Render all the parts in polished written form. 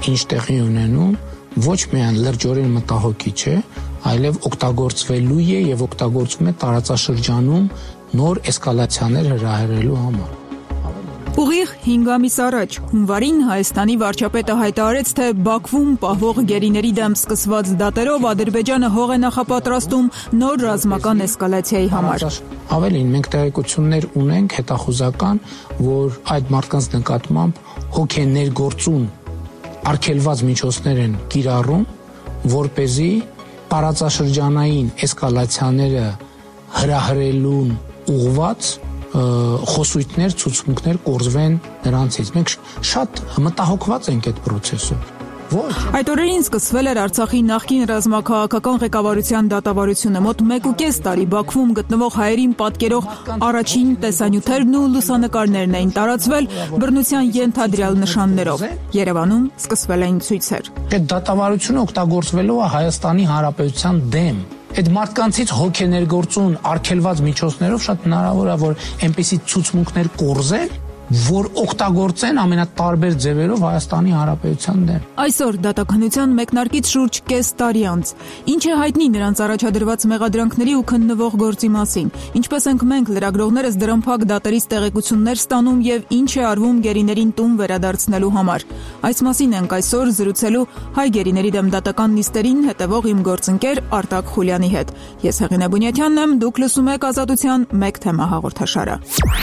ինչ տեղի ունենում, ոչ միայն լրջորեն մտահոգիչ է, այլև օգտագործվելու է եւ օգտագործվում է տարածաշրջանում նոր էսկալացիաներ հրահրելու համար։ Ուղիղ 5 ամիս առաջ հունվարին Հայաստանի վարչապետը հայտարարեց, թե Բաքվում պահվող գերիների դեմ սկսված դատերով Ադրբեջանը հող է նախապատրաստում նոր ռազմական էսկալացիայի համար։ Ավելին, մենք տեղեկություններ ունենք հետախուզական, որ այդ մարդկանց նկատմամբ հոգ է ներգործուն արգելված միջոցներ են կիրառում, որպեսզի տարածաշրջանային էսկալացիաները հրահրելուն ուղղված խոսույթներ, ցուցմունքներ կորզվեն նրանցից։ Մենք շատ մտահոգված ենք այդ process-ով։ Այդ օրերին սկսվել էր Արցախի նախկին ռազմաքաղաքական ղեկավարության դատավարությունը։ Մոտ 1.5 տարի Բաքվում գտնվող հայերին պատկերող առաջին տեսանյութերն ու լուսանկարներն էին տարածվել բռնության ենթադրյալ նշաններով։ Երևանում սկսվել էին ցույցեր։ Այդ դատավարությունը օգտագործվելու է Հայաստանի Հանրապետության դեմ։ Այդ մարդկանցից հոգ է ներգործուն արգելված միջոցներով շատ հնարավոր է, որ այնպիսի ցուցմունքներ կորզեն, որ օգտագործեն ամենատարբեր ձևերով Հայաստանի Հանրապետության դեմ։ Այսօր դատաքննության մեկնարկից շուրջ կես տարի անց ինչ է հայտնի նրանց առաջադրված մեղադրանքների ու քննվող գործի մասին, ինչպես ենք մենք լրագրողներս դրան փակ դատերից տեղեկություններ ստանում եւ ինչ է արվում գերիներին տուն վերադարձնելու համար։ Այս մասին ենք այսօր զրուցելու հայ գերիների դեմ դատական նիստերին հետևող իմ գործընկեր Արտակ Խուլյանի հետ։ Ես Հեղինե Բունյաթյանն եմ, դուք լսում եք Ազատության մեկ թեմա հաղորդաշարը։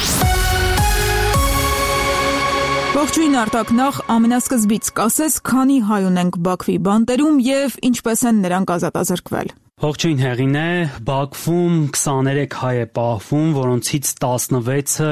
Ողջույն Արտակ, նախ ամենասկզբից կասես, քանի հայ ունենք Բաքվի բանտերում եւ ինչպես են նրանք ազատազրկվել։ Ողջույն Հեղինե, Բաքվում 23 հայ է պահվում, որոնցից 16-ը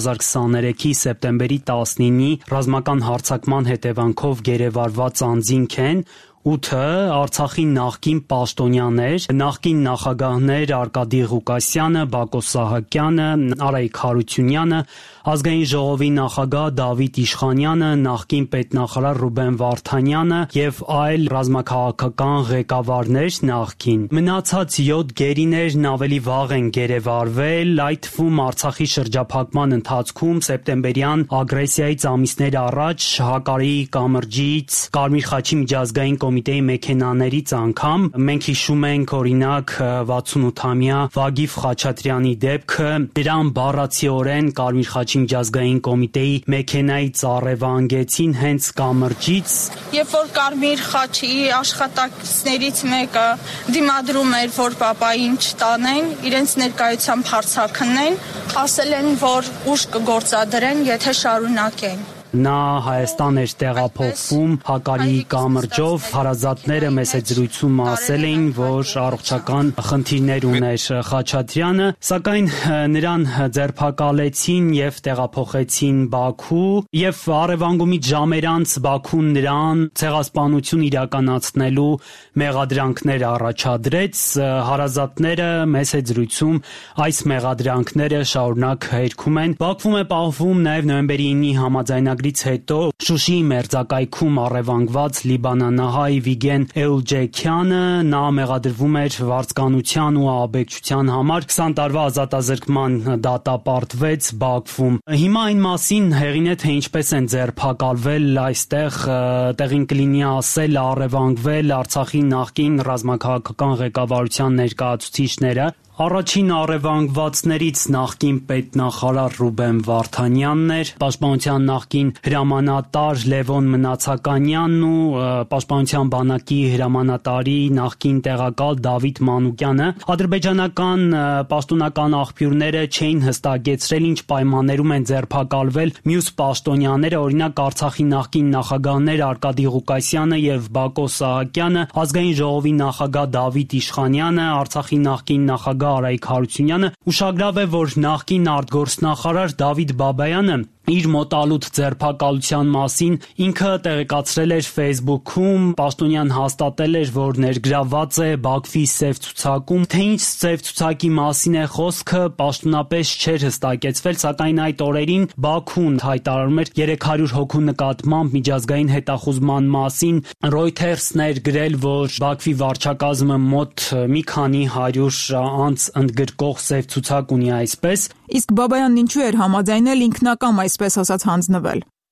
2023-ի սեպտեմբերի 19-ի ռազմական հարձակման հետևանքով գերեվարված անձինք են, 8-ը Արցախի նախկին պաշտոնյաներ, նախկին նախագահներ Արկադի Ղուկասյանը, Բակո Սահակյանը, Արայիկ Հարությունյանը, Ազգային ժողովի նախագահ Դավիթ Իշխանյանը, նախկին պետնախարար Ռուբեն Վարդանյանը եւ այլ ռազմաքաղաքական ղեկավարներ նախկին։ Մնացած 7 գերիներն ավելի վաղ են գերեվարվել, այդ թվում Արցախի շրջափակման ընթացքում սեպտեմբերյան ագրեսիայից ամիսներ առաջ Հակարի կամրջից Կարմիր խաչի միջազգային կոմիտեի մեքենաներից անգամ մենք հիշում ենք օրինակ 68-ամյա Վագիվ Խաչատրյանի դեպքը, դրան բառացիորեն Կարմիր խաչի միջազգային կոմիտեի մեքենայից առևանգեցին հենց կամրջից։ Երբ որ Կարմիր խաչի աշխատակիցներից մեկը դիմադրում էր, որ պապային չտանեն, իրենց ներկայությամբ հարձակնեն, ասել են, որ ուժ կգործադրեն, եթե շարունակեն։ Նա Հայաստան էր տեղափոխվում Հակարի կամրջով, հարազատները մեծ զրույցում ասել էին, որ առողջական խնդիրներ ուներ Խաչատրյանը, սակայն նրան ձերբակալեցին եւ տեղափոխեցին Բաքու եւ առևանգումից ժամեր անց Բաքուն նրան ցեղասպանություն իրականացնելու մեղադրանքներ առաջադրեց, հարազատները մեծ զրույցում այս մեղադրանքները շարունակ հերքում են։ Բաքվում է պահվում նաեւ նոյեմբերի 9-ի համաձայնագրի հետո Շուշիի մերձակայքում առևանգված լիբանանահայ Վիգեն Էուլջեքյանը, նա մեղադրվում էր վարձկանության ու ահաբեկչության համար, 20 տարվա ազատազրկման դատապարտվեց Բաքվում։ Հիմա այն մասին Հեղինե, թե ինչպես են ձերբակալվել այստեղ, տեղին կլինի ասել, առևանգվել Արցախի նախկին ռազմաքաղաքական ղեկավարության ներկայացուցիչները։ Առաջին առևանգվածներից նախկին պետնախարար Ռուբեն Վարդանյանն էր, պաշտպանության նախկին հրամանատար Լևոն Մնացականյանն ու պաշտպանության բանակի հրամանատարի նախկին տեղակալ Դավիթ Մանուկյանը։ Ադրբեջանական պաշտոնական աղբյուրները չէին հստակեցրել ինչ պայմաններում են ձերբակալվել մյուս պաշտոնյաները, օրինակ Արցախի նախկին նախագահներ Արկադի Ղուկասյանը եւ Բակո Սահակյանը, Ազգային ժողովի նախագահ Դավիթ Իշխանյանը, Արցախի նախկին նախագահ Արայիկ Հարությունյանը։ Ուշագրավ է, որ նախկին արտգործնախարար Դավիթ Բաբայանը իր մոտալուտ ձերբակալության մասին ինքը տեղեկացրել էր Facebook-ում, պաշտոնյան հաստատել էր, որ ներգրավված է Բաքվի սև ցուցակում, թե ինչ սև ցուցակի մասին է խոսքը, պաշտոնապես չէր հստակեցվել, սակայն այդ օրերին Բաքուն հայտարարում էր 300 հոգու նկատմամբ միջազգային հետախուզման մասին։ Reuters-ն էր գրել, որ Բաքվի վարչակազմը մոտ մի քանի 100 անց ընդգրկող սև ցուցակ ունի այսպես։ Իսկ Բաբայանն ինչու էր համաձայնել ինքնակամ այսպես ասած հանձնվել։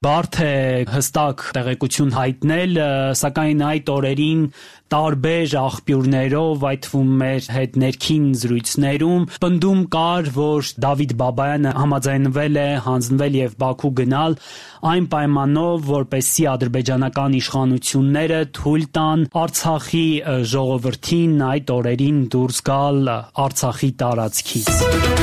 Բարդ է հստակ տեղեկություն հայտնել, սակայն այդ օրերին տարբեր աղբյուրներով, այդ թվում մեր հետ ներքին զրույցներում, պնդում կար, որ Դավիթ Բաբայանը համաձայնվել է հանձնվել եւ Բաքու գնալ այն պայմանով, որպեսզի ադրբեջանական իշխանությունները թույլ տան Արցախի ժողովրդին այդ օրերին դուրս գալ Արցախի տարածքից։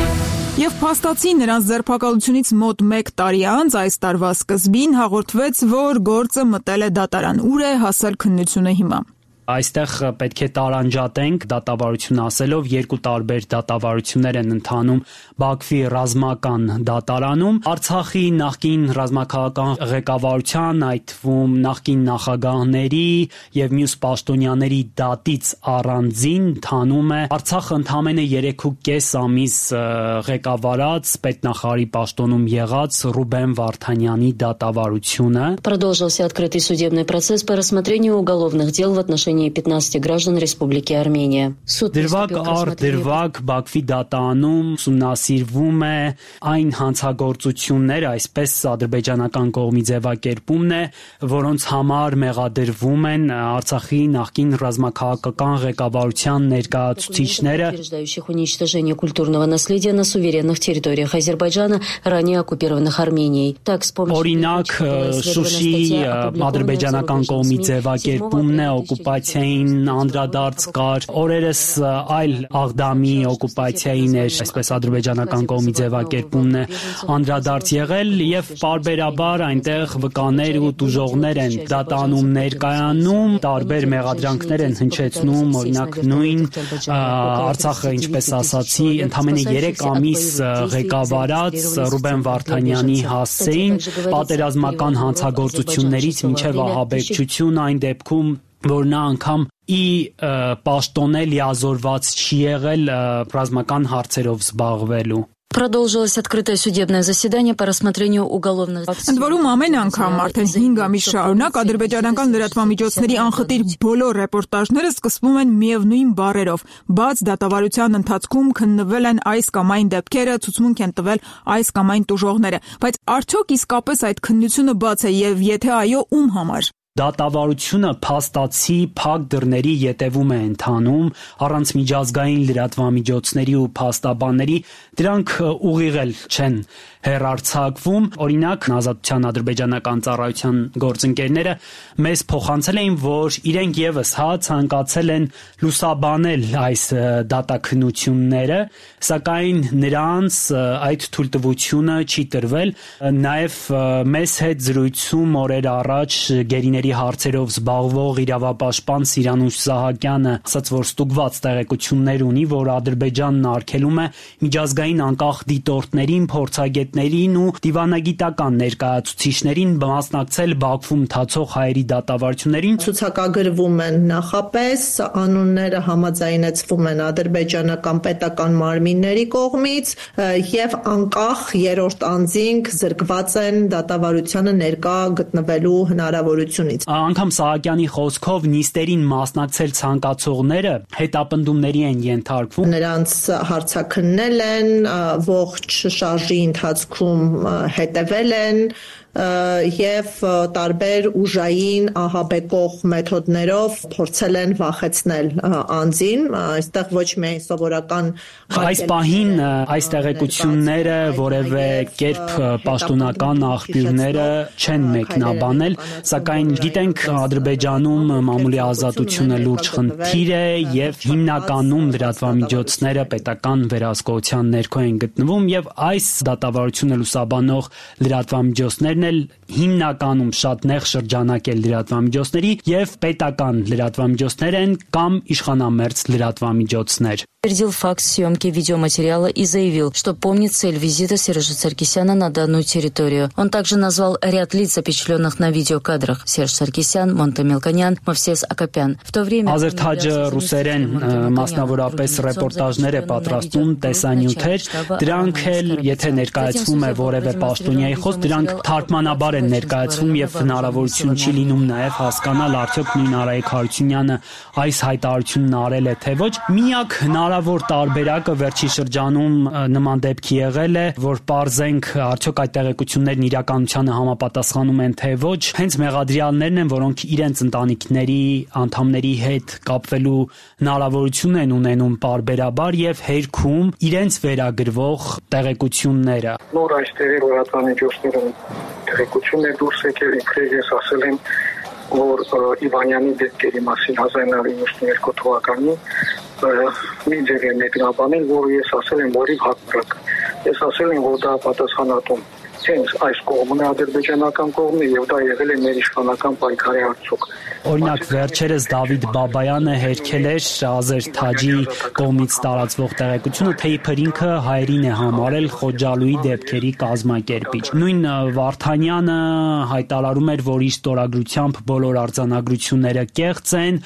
Եվ փաստացի նրանց ձերբակալությունից մոտ 1 տարի անց այս տարվա սկզբին հաղորդվեց, որ գործը մտել է դատարան։ Ուր է հասել քննությունը հիմա։ Այստեղ պետք է տարանջատենք դատավարություն ասելով, երկու տարբեր դատավարություններ են ընթանում Բաքվի ռազմական դատարանում, Արցախի նախկին ռազմաքաղաքական ղեկավարության, այդ թվում նախկին նախագահների եւ մյուս պաշտոնյաների դատից առանձին ընթանում է Արցախը ընդամենը 3.5 ամիս ղեկավարած պետնախարարի պաշտոնում եղած Ռուբեն Վարդանյանի դատավարությունը։ Продолжился открытый судебный процесс по рассмотрению уголовных дел в отношении 15 граждан Республики Армения. Դրվագ առ դրվագ Բաքվի դատարանում ուսումնասիրվում է այն հանցագործությունները, այսպես ադրբեջանական կողմի ձևակերպումն է, որոնց համար մեղադրվում են Արցախի նախկին ռազմաքաղաքական ղեկավարության ներկայացուցիչները, утверждающих уничтожение культурного наследия на суверенных территориях Азербайджана, ранее оккупированных Арменией. Так, с помощью օրինակ Շուշի ադրբեջանական կողմի ձևակերպումն է, օկուպացիային անդրադարձ կար, օրերս այլ Աղդամի օկուպացիային էր, այսպես ադրբեջանական կողմի ձևակերպումն է անդրադարձ եղել եւ պարբերաբար այնտեղ վկաներ ու տուժողներ են դատանում ներկայանում, տարբեր մեղադրանքներ են հնչեցնում, օրինակ նույն Արցախը, ինչպես ասացի, ընդամենը 3 ամիս ղեկավարած Ռուբեն Վարդանյանի հասցեին պատերազմական հանցագործություններից մինչև ահաբեկչություն, այն դեպքում որ նա անգամ պաշտոնե լիազորված չի եղել ռազմական հարցերով զբաղվելու։ Продолжилось открытое судебное заседание по рассмотрению уголовных дел. Ընդ որում ամեն անգամ արդեն 5 ամիս շարունակ ադրբեջանական լրատվամիջոցների անխտիր բոլոր ռեպորտաժները սկսվում են միևնույն բառերով. բաց դատավարության ընթացքում քննվել են այս կամ այն դեպքերը, ցուցմունք են տվել այս կամ այն տուժողները, բայց արդյոք իսկապես այդ քննությունը բաց է եւ եթե այո, ում համար։ Դատավարությունը փաստացի փակ դռների ետևում է ընթանում, առանց միջազգային լրատվամիջոցների ու փաստաբանների, դրանք ուղիղ չեն հեռարձակվում, օրինակ Ազատության ադրբեջանական ծառայության գործընկերները մեզ փոխանցել էին, որ իրենք եւս ցանկացել են լուսաբանել այս դատաքննությունները, սակայն նրանց այդ թույլտվությունը չի տրվել, նաեւ մեզ հետ զրույցում օրեր առաջ գերիների հարցերով զբաղվող իրավապաշտպան Սիրանուշ Սահակյանը ասաց, որ ստուգված տեղեկություններ ունի, որ Ադրբեջանն արգելում է միջազգային անկախ դիտորդներին, փորձագետներին ու դիվանագիտական ներկայացուցիչներին մասնակցել Բաքվում ընթացող հայերի դատավարություններին։ Ցուցակագրվում են նախապես, անունները համաձայնեցվում են ադրբեջանական պետական մարմինների կողմից եւ անկախ երրորդ անձինք զրկված են դատավարությանը ներկա գտնվելու հնարավորությունից։ Անգամ Սահակյանի խոսքով նիստերին մասնակցել ցանկացողները հետապնդումների են ենթարկվում։ Նրանց հարցաքննել են, ողջ շարժի ընթացքում հետևել են եւ տարբեր ուժային ահաբեկող մեթոդներով փորձել են վախեցնել անձին, այստեղ ոչ միայն սովորական այս պահին այս տեղեկությունները որևէ կերպ պաշտոնական աղբյուրները չեն մեկնաբանել, սակայն գիտենք Ադրբեջանում մամուլի ազատությունը լուրջ խնդիր է եւ հիմնականում լրատվամիջոցները պետական վերահսկողության ներքո են գտնվում եւ այս դատավարությունը լուսաբանող լրատվամիջոցներն հիմնականում շատ նեղ շրջանակ է լրատվամիջոցների եւ պետական լրատվամիջոցներ են կամ իշխանամերձ լրատվամիջոցներ։ Подтвердил факт съемки видеоматериала и заявил, что помнит цель визита Сержа Саркисяна на данную территорию. Он также назвал ряд лиц, запечатленных на видеокадрах: Серж Саркисян, Монте Мелконян, Мовсес Акопян. В то время Ազերթաջը ռուսերեն մասնավորապես ռեպորտաժներ է պատրաստում, տեսանյութեր, դրանք էլ եթե ներկայացվում է որևէ պաշտոնյայի խոսք, դրանք թարգմանաբար են ներկայացվում եւ հնարավորություն չի լինում նաեւ հասկանալ արդյոք նույն Արայիկ Հարությունյանը այս հայտարարությունն արել է թե ոչ։ Միակ հնարավոր տարբերակը վերջի շրջանում նման դեպքի եղել է, որ պարզենք արդյոք այդ տեղեկություններն իրականությանը համապատասխանում են թե ոչ, հենց մեղադրյալներն են, որոնք իրենց ընտանիքների անդամների հետ կապվելու հնարավորություն են ունենում պարբերաբար եւ հերքում իրենց վերագրվող տեղեկությունները։ Նոր այստեղ լրատվամիջոցներում տեղեկություններ դուրս եկել, ինքնին ես ասել եմ, որ Իվանյանի դեպքերի մասին 1992 թվականին մի ձև է մեկնաբանել, որ ես ասել եմ, որի հակառակ։ Ես ասել եմ, որ դա պատասխանատուն հենց այս կողմն է, ադրբեջանական կողմն է, եւ դա եղել է մեր իշխանական պայքարի արդյունք։ Օրինակ վերջերս Դավիթ Բաբայանը հերքել էր Ազեր Թաջի կողմից տարածվող տեղեկությունը, թե իբր ինքը հայերին է համարել Խոջալուի դեպքերի կազմակերպիչ։ Նույն Վարդանյանը հայտարարում էր, որ իր ստորագրությամբ բոլոր արձանագրությունները կեղծ են։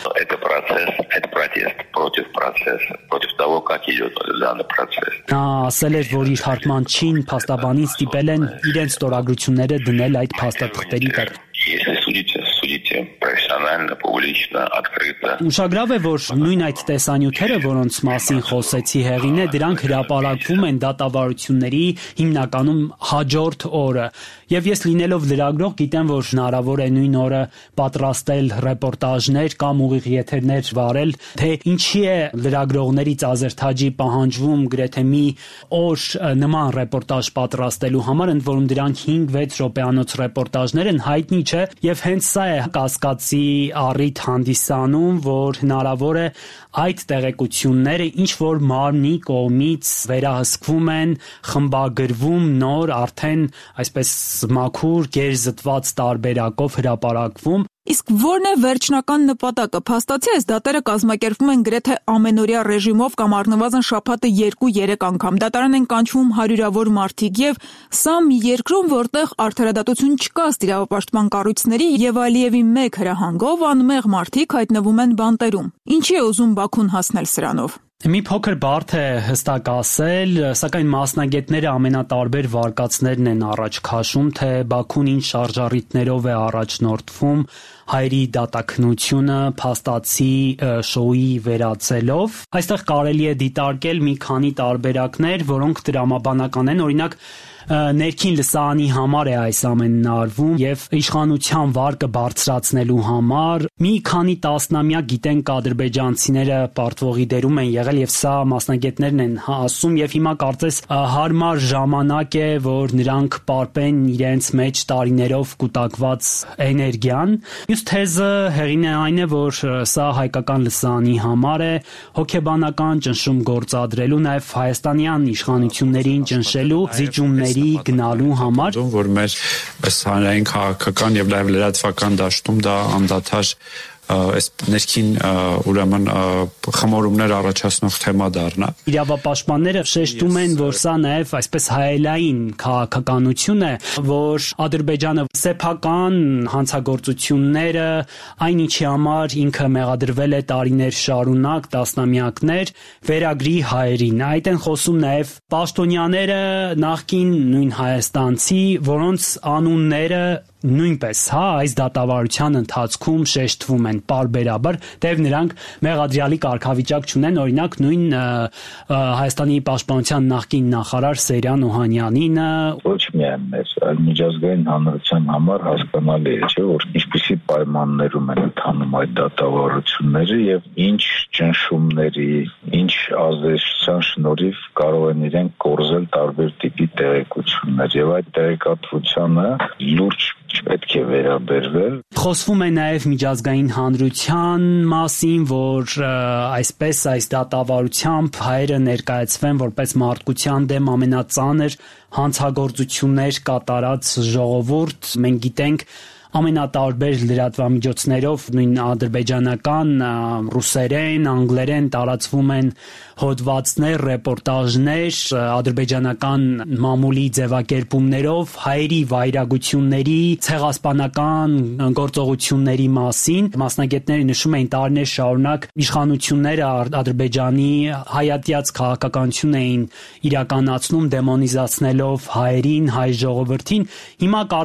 Это протест против процесса, против того, как идет данный процесс. Նա ասել էր, որ իր հարկմանչին փաստաբանին ստիպել են իրենց ստորագրությունները դնել այդ փաստաթղթերի տակ։ Если судите профессионально, публично, открыто. Ուշագրավ է, որ նույն այդ տեսանյութերը, որոնց մասին խոսեցի հեղին է, դրանք հրապարակվում են դատավարությունների հիմնականում հաջորդ օրը։ Եվ ես լինելով լրագրող գիտեմ, որ հնարավոր է նույն օրը պատրաստել ռեպորտաժներ կամ ուղիղ եթերներ վարել, թե ինչի է լրագրողներից Ազեր Թաջի պահանջվում գրեթե մի օր նման ռեպորտաժ պատրաստելու համար, ընդ որում դրանք 5-6 րոպեանոց ռեպորտաժներ են, հայտնի չէ, եւ հենց սա է կասկածի առիթ հանդիսանում, որ հնարավոր է այդ տեղեկությունները ինչ որ մարմնի կողմից վերահսկվում են, խմբագրվում նոր, արդեն այսպես մաքուր գերզտված տարբերակով հրապարակվում։ Իսկ ո՞րն է վերջնական նպատակը։ Փաստացի այս դատերը կազմակերպվում են գրեթե ամենօրյա ռեժիմով կամ առնվազն շաբաթը 2-3 անգամ։ Դատարան են կանչվում հարյուրավոր մարդիկ եւ սա մի երկրում, որտեղ արդարադատություն չկա ըստ իրավապաշտպան կառույցների եւ Ալիևի մեկ հրահանգով անմեղ մարդիկ հայտնվում են բանտերում։ Ինչի է ուզում Բաքուն հասնել սրանով։ Մի փոքր բարդ է հստակ ասել, սակայն մասնագետները ամենատարբեր վարկածներն են առաջ քաշում, թե Բաքուն ինչ շարժառիթներով է առաջնորդվում հայերի դատաքնությունը փաստացի շոուի վերածելով։ Այստեղ կարելի է դիտարկել մի քանի տարբերակներ, որոնք տրամաբանական են, օրինակ ներքին լսարանի համար է այս ամենն արվում եւ իշխանության վարկը բարձրացնելու համար մի քանի տասնամյակ գիտենք ադրբեջանցիները պարտվողի դերում են եղել եւ սա մասնագետներն են ասում եւ հիմա կարծես հարմար ժամանակ է, որ նրանք պարպեն իրենց մեջ տարիներով կուտակված էներգիան։ Մյուս թեզը հեղին է այն է, որ սա հայկական լսարանի համար է հոգեբանական ճնշում գործադրելու, նաեւ հայաստանյան իշխանություններին ճնշելու, զիջումների գնալու համար, որ մեր հանրային քաղաքական եւ նաեւ լրատվական դաշտում դա անդադար այս ներքին ուրեմն խմորումներ առաջացնող թեմա դառնա։ Իրավապաշտպանները շեշտում են, որ սա նաև այսպես հայելային քաղաքականություն է, որ Ադրբեջանը սեփական հանցագործությունները, այն ինչի համար ինքը մեղադրվել է տարիներ շարունակ, տասնամյակներ, վերագրի հայերին։ Այդ են խոսում նաև պաշտոնյաները, նախկին նույն հայաստանցի, որոնց անունները նույնպես, այս դատավարության ընթացքում շեշտվում են պարբերաբար, թեև նրանք մեղադրյալի կարգավիճակ չունեն, օրինակ նույն Հայաստանի պաշտպանության նախկին նախարար Սերյան Օհանյանինը ոչ միայն մեր, այլ միջազգային հանրության համար հասկանալի է, չէ, որ ինչպիսի պայմաններում են ընթանում այդ դատավարությունները եւ ինչ ճնշումների, ինչ ազդեցության շնորհիվ կարող են իրենք կորզել տարբեր տիպի տեղեկություններ եւ այդ տեղեկատվությանը լուրջ չպետք է վերաբերվել։ Խոսվում է նաև միջազգային հանրության մասին, որ այսպես այս դատավարությամբ հայերը ներկայացվեն որպես մարդկության դեմ ամենածանր հանցագործություններ կատարած ժողովուրդ։ Մենք գիտենք ամենատարբեր լրատվամիջոցներով նույն ադրբեջանական, ռուսերեն, անգլերեն տարածվում են հոդվածներ, ռեպորտաժներ ադրբեջանական մամուլի ձևակերպումներով հայերի վայրագությունների, ցեղասպանական գործողությունների մասին։ Մասնագետները նշում են տարիներ շարունակ իշխանությունները Ադրբեջանի հայատյաց քաղաքականություն էին իրականացնում դեմոնիզացնելով հայերին, հայ ժողովրդին։ Հիմա կարծես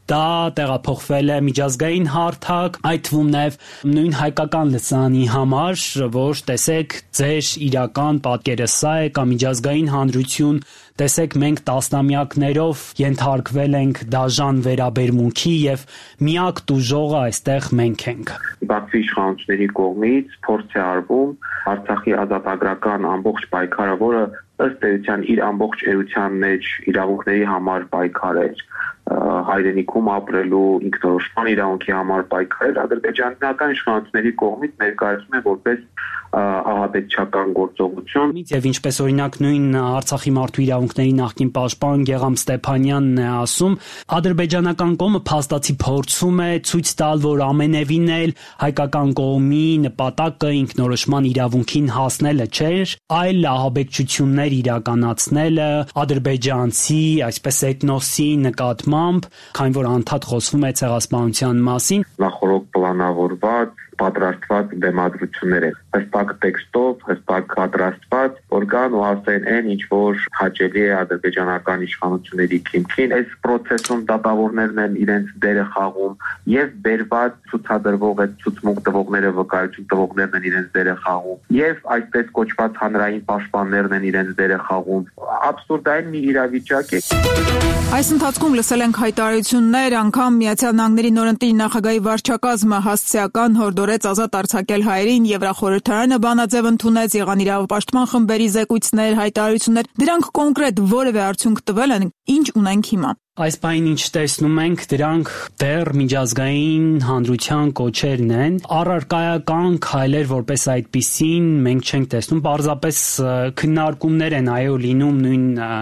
դա տեղափոխվել է միջազգային հարթակ, այդ թվում նաև նույն հայկական լսանի համար, որ տեսեք ձեր իրական պատկերը սա է կամ միջազգային հանրություն, տեսեք մենք տասնամյակներով ենթարկվել ենք դաժան վերաբերմունքի եւ միակ տուժողը այստեղ մենք ենք։ Բաքվի իշխանությունների կողմից փորձ է արվում Արցախի ազատագրական ամբողջ պայքարը, որը ըստ էության իր ամբողջ էության մեջ իրավունքների համար պայքար էր, հայրենիքում ապրելու ինքնորոշման իրավունքի համար պայքարել, ադրբեջանական իշխանությունների կողմից ներկայացվում է որպես ահաբեկչական գործողություն։ Եվ ինչպես օրինակ նույն Արցախի մարդու իրավունքների նախկին պաշտպան Գեգամ Ստեփանյանն է ասում, ադրբեջանական կողմը փաստացի փորձում է ցույց տալ, որ ամենևին էլ հայկական կողմի նպատակը ինքնորոշման իրավունքին հասնելը չէր, այլ ահաբեկչություններ իրականացնելը ադրբեջանցի, այսպես էթնոսի նկատմամբ, քանի որ անդադ խոսվում է ցեղասպանության մասին։ Նախորդ պլանավորված պատրաստված բեմադրություններ են, հստակ տեքստով, հստակ պատրաստված, որ կան ու ասեն այն, ինչ որ հաճելի է ադրբեջանական իշխանությունների քիմքին, այս process-ում դատավորներն են իրենց դերը խաղում եւ բերված ցուցադրվող այդ ցուցմունք տվողները, վկայություն տվողներն են իրենց դերը խաղում եւ այսպես կոչված հանրային պաշտպաններն են իրենց դերը խաղում։ Աբսուրդային մի իրավիճակ է։ Այս ընթացքում լսել ենք հայտարարություններ, անգամ Միացյալ Նահանգների նորընտիր նախագահի վարչակազմը հասցեական հորդորեց ազատ արձակել հայերին, Եվրախորհրդարանը բանաձև ընդունեց, եղան իրավապաշտպան խմբերի զեկույցներ, հայտարարություններ, դրանք կոնկրետ որևէ արդյունք տվել են, ինչ ունենք հիմա։ Այս բանին ինչ տեսնում ենք, դրանք դեռ միջազգային հանրության կոչերն են, առարկայական քայլեր որպես այդպիսին մենք չենք տեսնում, պարզապես քննարկումներ են այո լինում նույն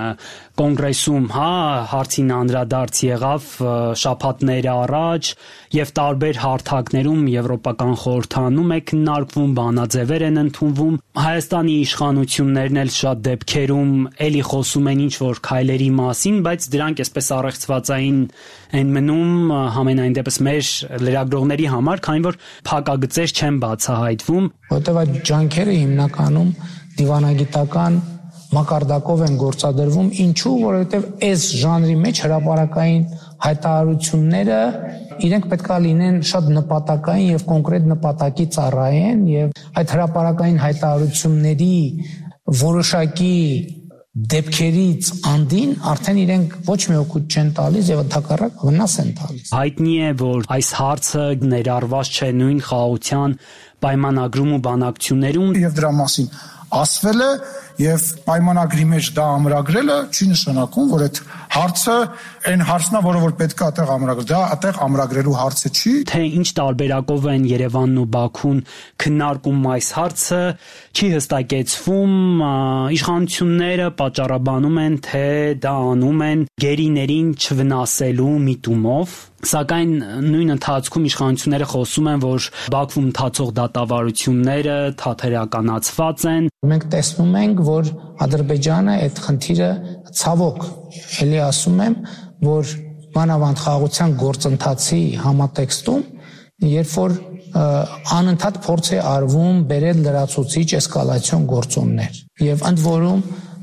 կոնգրեսում, հարցին անդրադարձ եղավ շաբաթներ առաջ եւ տարբեր հարթակներում Եվրոպական խորհրդանում է քննարկվում, բանաձևեր են ընդունվում, Հայաստանի իշխանություններն էլ շատ դեպքերում էլի խոսում են ինչ որ քայլերի մասին, բայց դրանք այսպես առեղծվածային են մնում համենայն դեպս մեր լրագրողների համար, քանի որ փակագծեր չեն բացահայտվում, որտեղ այդ ջանքերը հիմնականում դիվանագիտական մակարդակով են գործադրվում, ինչու, որովհետև այս ժանրի մեջ հրապարակային հայտարարությունները իրենք պետքա լինեն շատ նպատակային եւ կոնկրետ նպատակի ծառայեն եւ այդ հրապարակային հայտարարությունների որոշակի դեպքերից անդին արդեն իրենք ոչ մի օգուտ չեն տալիս եւ ընդհակառակ վնաս են տալիս։ Հայտնի է, որ այս հարցը ներառված չէ նույն խաղաղության պայմանագրում ու բանակցություններում եւ դրա մասին ասվել է եւ պայմանագրի մեջ դա ամրագրելը չի նշանակում, որ այդ հարցը այն հարցն է, որը որ պետք է այդտեղ ամրագրել, դա այդտեղ ամրագրելու հարցը չի։ Թե ինչ տարբերակով են Երևանն ու Բաքուն քննարկում այս հարցը, չի հստակեցվում, իշխանությունները պատճառաբանում են, թե դա անում են գերիներին չվնասելու միտումով, սակայն նույն ընթացքում իշխանությունները խոսում են, որ Բաքվում ընթացող դատավարությունները թատերականացված են։ Մենք տեսնում ենք, որ Ադրբեջանը այդ խնդիրը ցավոք, էլի ասում եմ, որ մանավանդ խաղաղության գործընթացի համատեքստում, երբ որ անընդհատ փորձ է արվում բերել լրացուցիչ էսկալացիոն գործոններ եւ ընդ որում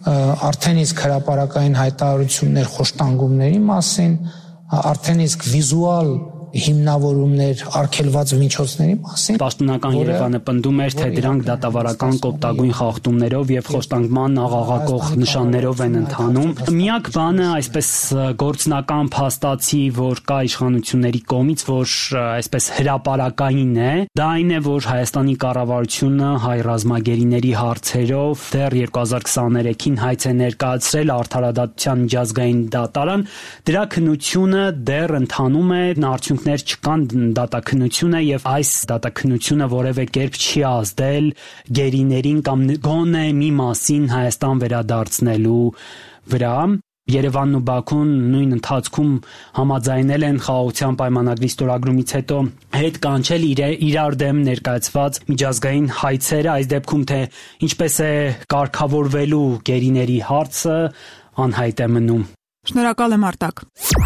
արդեն իսկ հրապարակային հայտարարություններ խոշտանգումների մասին, արդեն իսկ վիզուալ հիմնավորումներ արգելված միջոցների մասին։ Պաշտոնական Երևանը պնդում էր, թե դրանք դատավարական կոպտագույն խախտումներով եւ խոշտանգման աղաղակող նշաններով են ընթանում։ Միակ բանը այսպես գործնական փաստացի, որ կա իշխանությունների կողմից, որ այսպես հրապարակային է, դա այն է, որ Հայաստանի կառավարությունը հայ ռազմագերիների հարցերով դեռ 2023-ին հայց է ներկայացրել Արդարադատության միջազգային դատարան, դրա քննությունը դեռ ընթանում է, արդյունքներ չկան դատաքննությունը եւ այս դատաքննությունը որևէ կերպ չի ազդել գերիներին կամ գոնե մի մասին Հայաստան վերադարձնելու վրա։ Երևանն ու Բաքուն նույն ընթացքում համաձայնել են խաղաղության պայմանագրի ստորագրումից հետո հետ կանչել իրար դեմ ներկայացված միջազգային հայցերը, այս դեպքում թե ինչպես է կարգավորվելու գերիների հարցը անհայտ է մնում։ Շնորհակալ եմ Արտակ։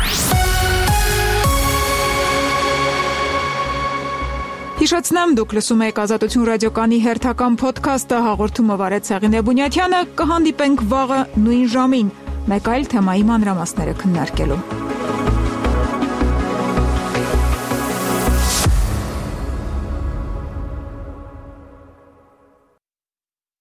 Հիշեցնեմ, դուք լսում եք Ազատություն ռադիոկայանի հերթական փոդքասթը, հաղորդումը վարեց Հեղինե Բունյաթյանը, կհանդիպենք վաղը նույն ժամին, մեկ այլ թեմայի մանրամասները քննարկելու։